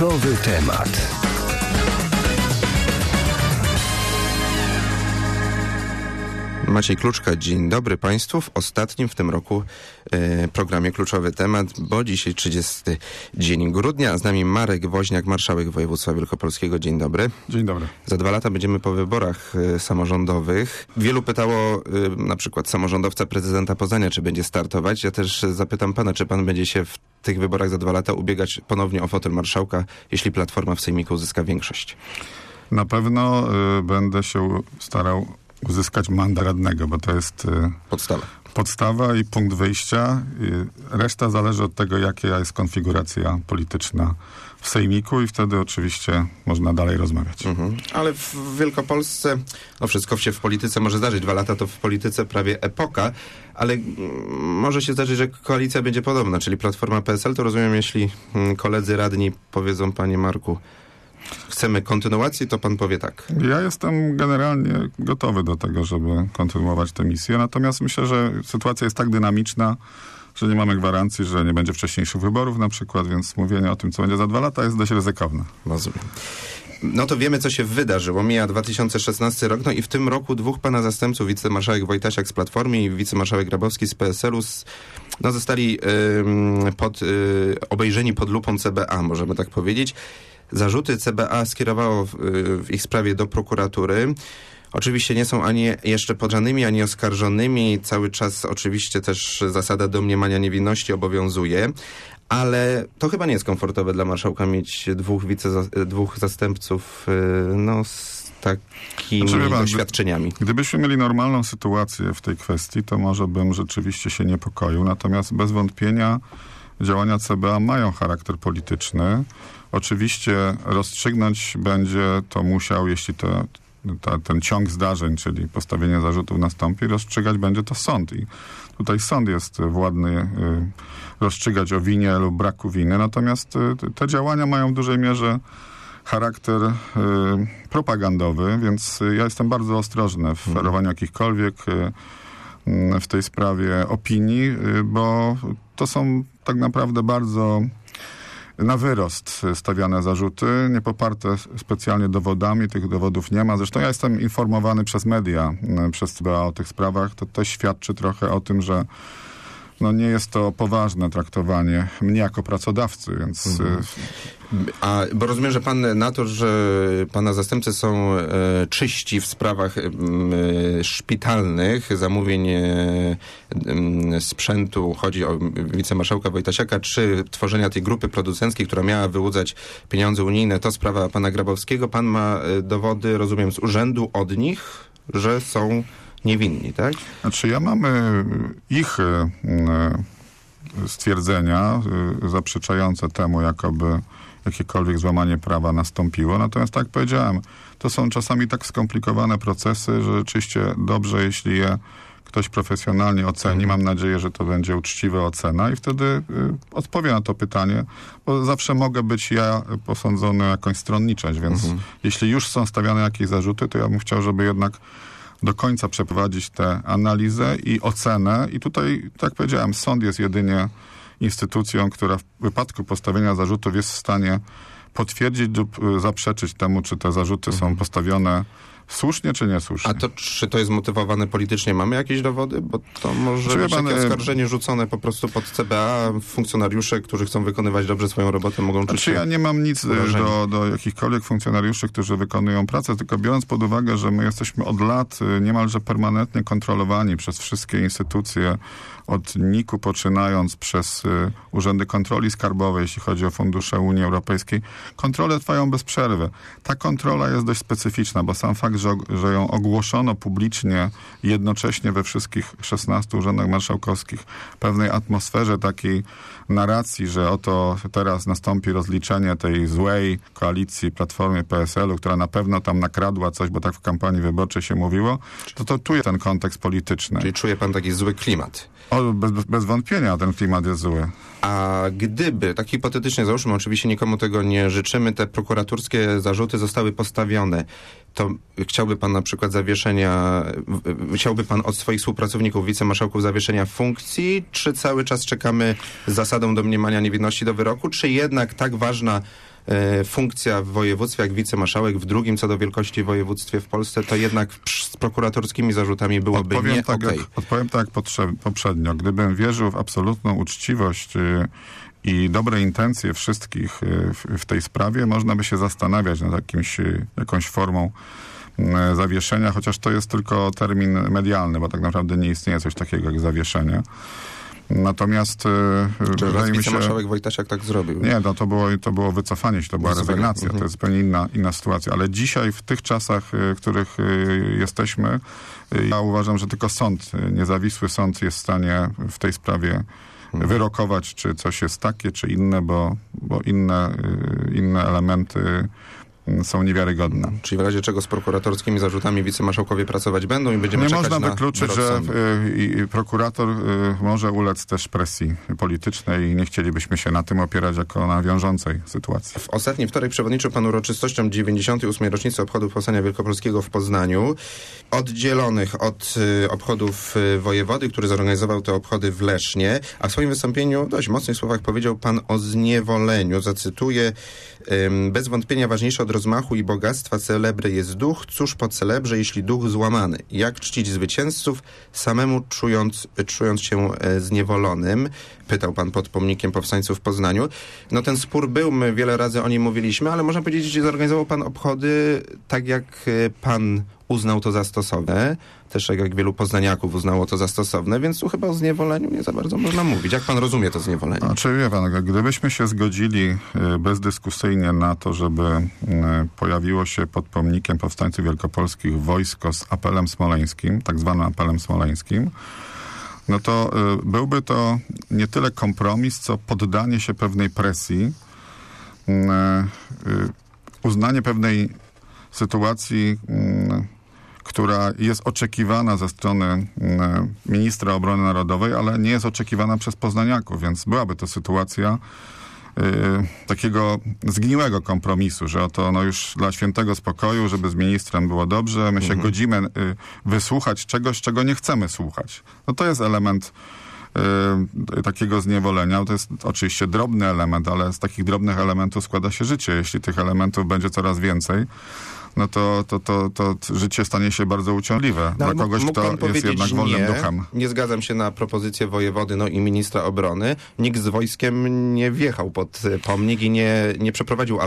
Kluczowy temat. Maciej Kluczka, dzień dobry Państwu w ostatnim w tym roku programie Kluczowy Temat, bo dzisiaj 30 dzień grudnia, a z nami Marek Woźniak, marszałek województwa wielkopolskiego. Dzień dobry. Dzień dobry. Za 2 lata będziemy po wyborach samorządowych. Wielu pytało na przykład samorządowca prezydenta Poznania, czy będzie startować. Ja też zapytam pana, czy pan będzie się w tych wyborach za 2 lata ubiegać ponownie o fotel marszałka, jeśli Platforma w sejmiku uzyska większość? Na pewno będę się starał uzyskać mandat radnego, bo to jest podstawa i punkt wyjścia. Reszta zależy od tego, jaka jest konfiguracja polityczna w sejmiku i wtedy oczywiście można dalej rozmawiać. Ale w Wielkopolsce, wszystko się w polityce może zdarzyć. 2 lata to w polityce prawie epoka, ale może się zdarzyć, że koalicja będzie podobna, czyli Platforma PSL, to rozumiem, jeśli koledzy radni powiedzą, panie Marku, chcemy kontynuacji, to pan powie tak. Ja jestem generalnie gotowy do tego, żeby kontynuować tę misję, natomiast myślę, że sytuacja jest tak dynamiczna, że nie mamy gwarancji, że nie będzie wcześniejszych wyborów na przykład, więc mówienie o tym, co będzie za 2 lata jest dość ryzykowne. Rozumiem. No to wiemy, co się wydarzyło. Mija 2016 rok, no i w tym roku 2 pana zastępców, wicemarszałek Wojtasiak z Platformy i wicemarszałek Grabowski z PSL-u zostali obejrzeni pod lupą CBA, możemy tak powiedzieć. Zarzuty CBA skierowało w ich sprawie do prokuratury. Oczywiście nie są ani jeszcze podżanymi, ani oskarżonymi. Cały czas oczywiście też zasada domniemania niewinności obowiązuje. Ale to chyba nie jest komfortowe dla marszałka mieć 2 zastępców z takimi doświadczeniami. Gdybyśmy mieli normalną sytuację w tej kwestii, to może bym rzeczywiście się niepokoił. Natomiast bez wątpienia działania CBA mają charakter polityczny. Oczywiście rozstrzygnąć będzie to musiał, jeśli ten ciąg zdarzeń, czyli postawienie zarzutów nastąpi, rozstrzygać będzie to sąd. I tutaj sąd jest władny rozstrzygać o winie lub braku winy. Natomiast te działania mają w dużej mierze charakter propagandowy, więc ja jestem bardzo ostrożny w ferowaniu jakichkolwiek w tej sprawie opinii, bo to są tak naprawdę bardzo na wyrost stawiane zarzuty, nie poparte specjalnie dowodami, tych dowodów nie ma. Zresztą ja jestem informowany przez media, przez CBA o tych sprawach. To też świadczy trochę o tym, że nie jest to poważne traktowanie mnie jako pracodawcy, więc... Bo rozumiem, że pan na to, że pana zastępcy są czyści w sprawach szpitalnych, zamówień sprzętu, chodzi o wicemarszałka Wojtasiaka, czy tworzenia tej grupy producenckiej, która miała wyłudzać pieniądze unijne, to sprawa pana Grabowskiego. Pan ma dowody, rozumiem, z urzędu od nich, że są niewinni, tak? Znaczy ja mam ich stwierdzenia zaprzeczające temu, jakoby jakiekolwiek złamanie prawa nastąpiło. Natomiast tak jak powiedziałem, to są czasami tak skomplikowane procesy, że rzeczywiście dobrze, jeśli je ktoś profesjonalnie oceni. Mam nadzieję, że to będzie uczciwa ocena i wtedy odpowiem na to pytanie, bo zawsze mogę być ja posądzony o jakąś stronniczość, więc jeśli już są stawiane jakieś zarzuty, to ja bym chciał, żeby jednak do końca przeprowadzić tę analizę i ocenę. I tutaj, tak jak powiedziałem, sąd jest jedynie instytucją, która w wypadku postawienia zarzutów jest w stanie potwierdzić lub zaprzeczyć temu, czy te zarzuty są postawione słusznie, czy niesłusznie. A czy to jest motywowane politycznie? Mamy jakieś dowody? Bo to może być takie oskarżenie rzucone po prostu pod CBA. Funkcjonariusze, którzy chcą wykonywać dobrze swoją robotę, mogą czuć się... Ja nie mam nic do jakichkolwiek funkcjonariuszy, którzy wykonują pracę, tylko biorąc pod uwagę, że my jesteśmy od lat niemalże permanentnie kontrolowani przez wszystkie instytucje, od NIK-u poczynając przez urzędy kontroli skarbowej, jeśli chodzi o fundusze Unii Europejskiej. Kontrole trwają bez przerwy. Ta kontrola jest dość specyficzna, bo sam fakt, że ją ogłoszono publicznie jednocześnie we wszystkich 16 urzędach marszałkowskich, pewnej atmosferze takiej narracji, że oto teraz nastąpi rozliczenie tej złej koalicji Platformy PSL-u, która na pewno tam nakradła coś, bo tak w kampanii wyborczej się mówiło, to czuje ten kontekst polityczny. Czyli czuje pan taki zły klimat? Bez wątpienia ten klimat jest zły. A gdyby, tak hipotetycznie załóżmy, oczywiście nikomu tego nie życzymy, te prokuratorskie zarzuty zostały postawione, to chciałby pan na przykład chciałby pan od swoich współpracowników, wicemarszałków zawieszenia funkcji, czy cały czas czekamy z zasadą domniemania niewinności do wyroku, czy jednak tak ważna funkcja w województwie jak wicemarszałek, w drugim co do wielkości województwie w Polsce, to jednak z prokuratorskimi zarzutami byłoby nie okej. Odpowiem tak jak poprzednio. Gdybym wierzył w absolutną uczciwość i dobre intencje wszystkich w tej sprawie, można by się zastanawiać nad jakąś formą zawieszenia, chociaż to jest tylko termin medialny, bo tak naprawdę nie istnieje coś takiego jak zawieszenie. Natomiast wydaje mi się... marszałek Wojtasiak tak zrobił. Nie, no to było wycofanie się, to była rezygnacja. To jest zupełnie inna sytuacja. Ale dzisiaj, w tych czasach, w których jesteśmy, ja uważam, że tylko sąd, niezawisły sąd jest w stanie w tej sprawie wyrokować, czy coś jest takie, czy inne, bo inne elementy są niewiarygodne. Czyli w razie czego z prokuratorskimi zarzutami wicemarszałkowie pracować będą i będziemy czekać na nie można wykluczyć, że prokurator może ulec też presji politycznej i nie chcielibyśmy się na tym opierać jako na wiążącej sytuacji. W ostatni wtorek przewodniczył pan uroczystościom 98. rocznicy obchodów Powstania Wielkopolskiego w Poznaniu, oddzielonych od obchodów wojewody, który zorganizował te obchody w Lesznie, a w swoim wystąpieniu w dość mocnych słowach powiedział pan o zniewoleniu. Zacytuję: bez wątpienia ważniejsze od rozmachu i bogactwa celebry jest duch. Cóż po celebrze, jeśli duch złamany? Jak czcić zwycięzców, samemu czując się zniewolonym? Pytał pan pod pomnikiem powstańców w Poznaniu. No ten spór był, my wiele razy o nim mówiliśmy, ale można powiedzieć, że zorganizował pan obchody tak, jak pan uznał to za stosowne. Też jak wielu poznaniaków uznało to za stosowne, więc tu chyba o zniewoleniu nie za bardzo można mówić. Jak pan rozumie to zniewolenie? Znaczy, wie pan, gdybyśmy się zgodzili bezdyskusyjnie na to, żeby pojawiło się pod pomnikiem powstańców wielkopolskich wojsko z apelem smoleńskim, tak zwanym apelem smoleńskim, no to byłby to nie tyle kompromis, co poddanie się pewnej presji, uznanie pewnej sytuacji, która jest oczekiwana ze strony ministra obrony narodowej, ale nie jest oczekiwana przez poznaniaków, więc byłaby to sytuacja takiego zgniłego kompromisu, że oto no już dla świętego spokoju, żeby z ministrem było dobrze, my się godzimy wysłuchać czegoś, czego nie chcemy słuchać. No to jest element takiego zniewolenia. To jest oczywiście drobny element, ale z takich drobnych elementów składa się życie. Jeśli tych elementów będzie coraz więcej, no to życie stanie się bardzo uciążliwe dla kogoś, kto jest jednak wolnym duchem. Nie zgadzam się na propozycję wojewody i ministra obrony. Nikt z wojskiem nie wjechał pod pomnik i nie przeprowadził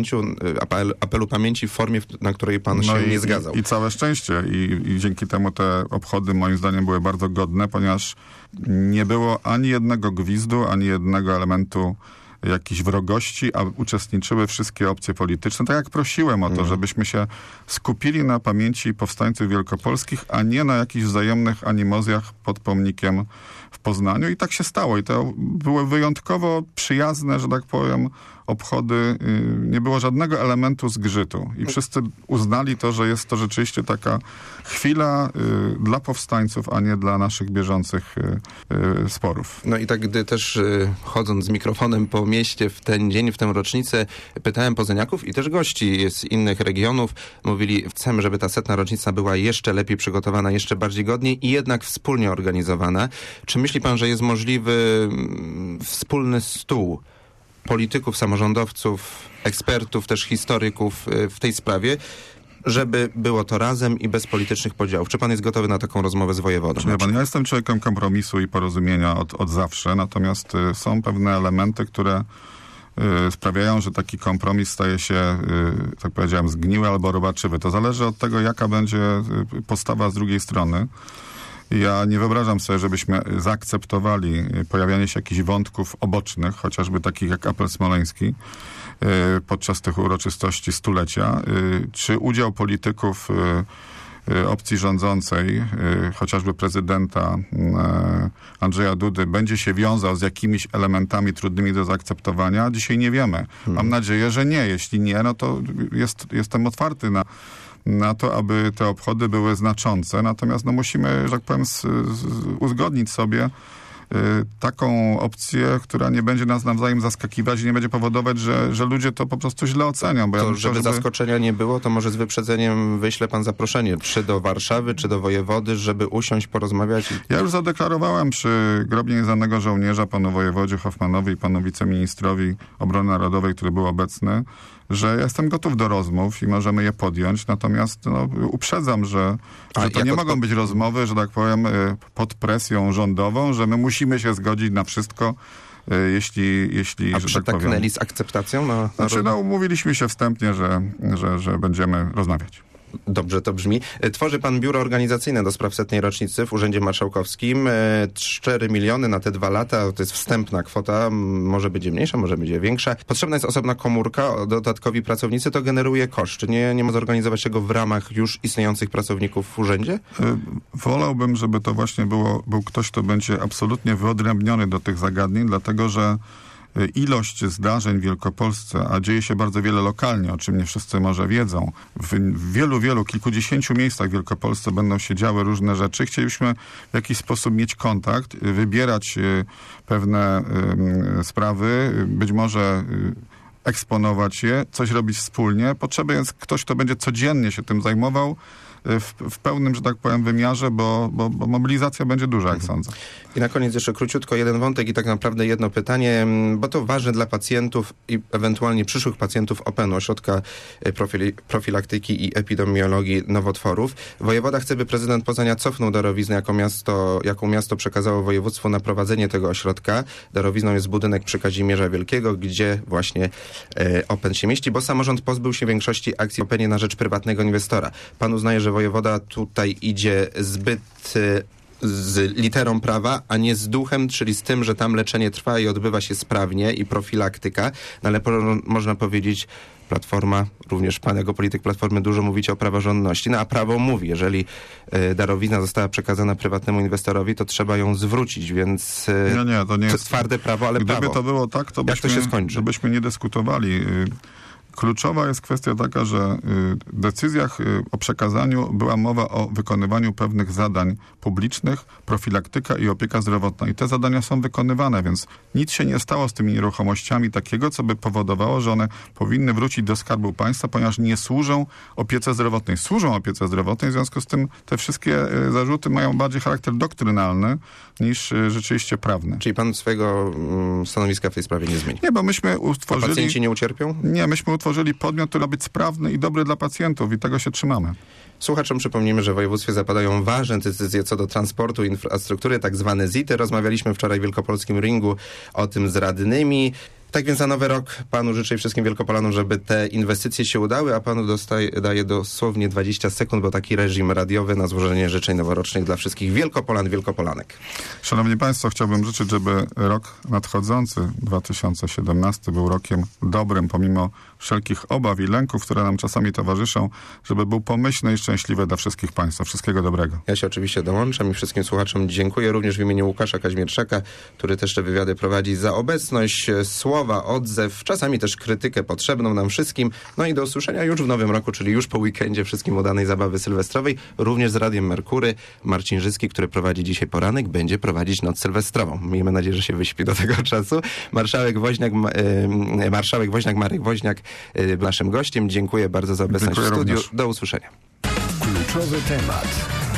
apelu pamięci w formie, na której pan się nie zgadzał. I całe szczęście. I dzięki temu te obchody moim zdaniem były bardzo godne, ponieważ nie było ani jednego gwizdu, ani jednego elementu jakiejś wrogości, a uczestniczyły wszystkie opcje polityczne. Tak jak prosiłem o to, żebyśmy się skupili na pamięci powstańców wielkopolskich, a nie na jakichś wzajemnych animozjach pod pomnikiem w Poznaniu. I tak się stało. I to były wyjątkowo przyjazne, że tak powiem, obchody. Nie było żadnego elementu zgrzytu. I wszyscy uznali to, że jest to rzeczywiście taka chwila dla powstańców, a nie dla naszych bieżących sporów. No i tak, gdy też chodząc z mikrofonem po mieście w ten dzień, w tę rocznicę, pytałem poznaniaków i też gości z innych regionów. Mówili, chcemy, żeby ta 100. rocznica była jeszcze lepiej przygotowana, jeszcze bardziej godniej i jednak wspólnie organizowana. Czy myśli pan, że jest możliwy wspólny stół polityków, samorządowców, ekspertów, też historyków w tej sprawie, żeby było to razem i bez politycznych podziałów? Czy pan jest gotowy na taką rozmowę z wojewodą? Ja jestem człowiekiem kompromisu i porozumienia od zawsze, natomiast są pewne elementy, które sprawiają, że taki kompromis staje się, tak powiedziałem, zgniły albo robaczywy. To zależy od tego, jaka będzie postawa z drugiej strony. Ja nie wyobrażam sobie, żebyśmy zaakceptowali pojawianie się jakichś wątków obocznych, chociażby takich jak apel smoleński podczas tych uroczystości stulecia, czy udział polityków opcji rządzącej, chociażby prezydenta Andrzeja Dudy, będzie się wiązał z jakimiś elementami trudnymi do zaakceptowania. Dzisiaj nie wiemy. Mam nadzieję, że nie. Jeśli nie, no to jestem otwarty na to, aby te obchody były znaczące. Natomiast musimy, że tak powiem, uzgodnić sobie taką opcję, która nie będzie nas nawzajem zaskakiwać i nie będzie powodować, że ludzie to po prostu źle ocenią. Bo to, ja myślę, żeby zaskoczenia nie było, to może z wyprzedzeniem wyśle pan zaproszenie, czy do Warszawy, czy do wojewody, żeby usiąść, porozmawiać? Ja już zadeklarowałem przy grobie nieznanego żołnierza panu wojewodzie Hoffmanowi i panu wiceministrowi obrony narodowej, który był obecny, że jestem gotów do rozmów i możemy je podjąć, natomiast uprzedzam, że to nie mogą być rozmowy, że tak powiem, pod presją rządową, że my musimy się zgodzić na wszystko, jeśli A że przytaknęli tak powiem, z akceptacją? umówiliśmy się wstępnie, że będziemy rozmawiać. Dobrze to brzmi. Tworzy pan biuro organizacyjne do spraw 100. rocznicy w Urzędzie Marszałkowskim. 4 miliony na te 2 lata, to jest wstępna kwota, może będzie mniejsza, może będzie większa. Potrzebna jest osobna komórka, dodatkowi pracownicy, to generuje koszt. Nie ma zorganizować tego w ramach już istniejących pracowników w urzędzie? Wolałbym, żeby to właśnie był ktoś, kto będzie absolutnie wyodrębniony do tych zagadnień, dlatego że ilość zdarzeń w Wielkopolsce, a dzieje się bardzo wiele lokalnie, o czym nie wszyscy może wiedzą. W wielu, kilkudziesięciu miejscach w Wielkopolsce będą się działy różne rzeczy. Chcielibyśmy w jakiś sposób mieć kontakt, wybierać pewne sprawy, być może eksponować je, coś robić wspólnie. Potrzebny jest ktoś, kto będzie codziennie się tym zajmował, w pełnym, że tak powiem, wymiarze, bo mobilizacja będzie duża, jak sądzę. I na koniec jeszcze króciutko jeden wątek i tak naprawdę jedno pytanie, bo to ważne dla pacjentów i ewentualnie przyszłych pacjentów OPN-u, Ośrodka Profilaktyki i Epidemiologii Nowotworów. Wojewoda chce, by prezydent Poznania cofnął darowiznę, jaką miasto przekazało województwu na prowadzenie tego ośrodka. Darowizną jest budynek przy Kazimierza Wielkiego, gdzie właśnie OPN się mieści, bo samorząd pozbył się większości akcji OPN-ie na rzecz prywatnego inwestora. Pan uznaje, że wojewoda tutaj idzie zbyt z literą prawa, a nie z duchem, czyli z tym, że tam leczenie trwa i odbywa się sprawnie i profilaktyka, no ale można powiedzieć, Platforma, również pan jako polityk Platformy dużo mówicie o praworządności, a prawo mówi, jeżeli darowizna została przekazana prywatnemu inwestorowi, to trzeba ją zwrócić, więc to nie jest twarde prawo, ale Gdyby prawo. to było tak, to jak to się skończy? byśmy nie dyskutowali. Kluczowa jest kwestia taka, że w decyzjach o przekazaniu była mowa o wykonywaniu pewnych zadań publicznych, profilaktyka i opieka zdrowotna. I te zadania są wykonywane, więc nic się nie stało z tymi nieruchomościami takiego, co by powodowało, że one powinny wrócić do Skarbu Państwa, ponieważ nie służą opiece zdrowotnej. Służą opiece zdrowotnej, w związku z tym te wszystkie zarzuty mają bardziej charakter doktrynalny niż rzeczywiście prawny. Czyli pan swojego stanowiska w tej sprawie nie zmieni? Nie, bo myśmy utworzyli... A pacjenci nie ucierpią? Nie, myśmy utworzyli podmiot, który ma być sprawny i dobry dla pacjentów i tego się trzymamy. Słuchaczom przypomnimy, że w województwie zapadają ważne decyzje co do transportu, infrastruktury, tak zwane ZIT-y. Rozmawialiśmy wczoraj w Wielkopolskim Ringu o tym z radnymi. Tak więc na nowy rok panu życzę i wszystkim Wielkopolanom, żeby te inwestycje się udały, a panu daję dosłownie 20 sekund, bo taki reżim radiowy na złożenie życzeń noworocznych dla wszystkich Wielkopolan, Wielkopolanek. Szanowni Państwo, chciałbym życzyć, żeby rok nadchodzący, 2017, był rokiem dobrym, pomimo wszelkich obaw i lęków, które nam czasami towarzyszą, żeby był pomyślny i szczęśliwy dla wszystkich Państwa. Wszystkiego dobrego. Ja się oczywiście dołączam i wszystkim słuchaczom dziękuję również w imieniu Łukasza Kaźmierczaka, który też te wywiady prowadzi, za obecność, słowa, odzew, czasami też krytykę potrzebną nam wszystkim. No i do usłyszenia już w nowym roku, czyli już po weekendzie. Wszystkim udanej zabawy sylwestrowej. Również z Radiem Merkury. Marcin Żyski, który prowadzi dzisiaj poranek, będzie prowadzić noc sylwestrową. Miejmy nadzieję, że się wyśpi do tego czasu. Marszałek Woźniak Marek Woźniak był naszym gościem. Dziękuję bardzo za obecność w studiu. Również. Do usłyszenia. Kluczowy temat.